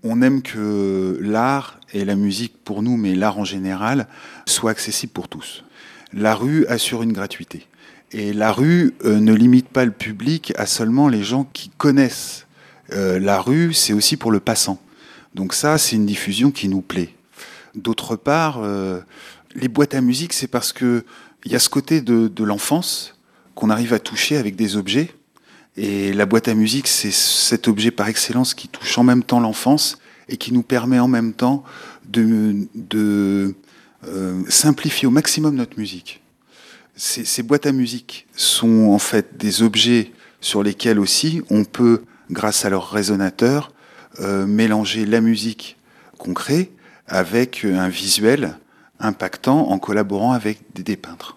On aime que l'art et la musique pour nous, mais l'art en général, soit accessible pour tous. La rue assure une gratuité. Et la rue ne limite pas le public à seulement les gens qui connaissent. La rue, c'est aussi pour le passant. Donc ça, c'est une diffusion qui nous plaît. D'autre part, les boîtes à musique, c'est parce que il y a ce côté de l'enfance qu'on arrive à toucher avec des objets. Et la boîte à musique, c'est cet objet par excellence qui touche en même temps l'enfance et qui nous permet en même temps de simplifier au maximum notre musique. Ces boîtes à musique sont en fait des objets sur lesquels aussi on peut, grâce à leur résonateur, mélanger la musique qu'on crée avec un visuel impactant en collaborant avec des peintres.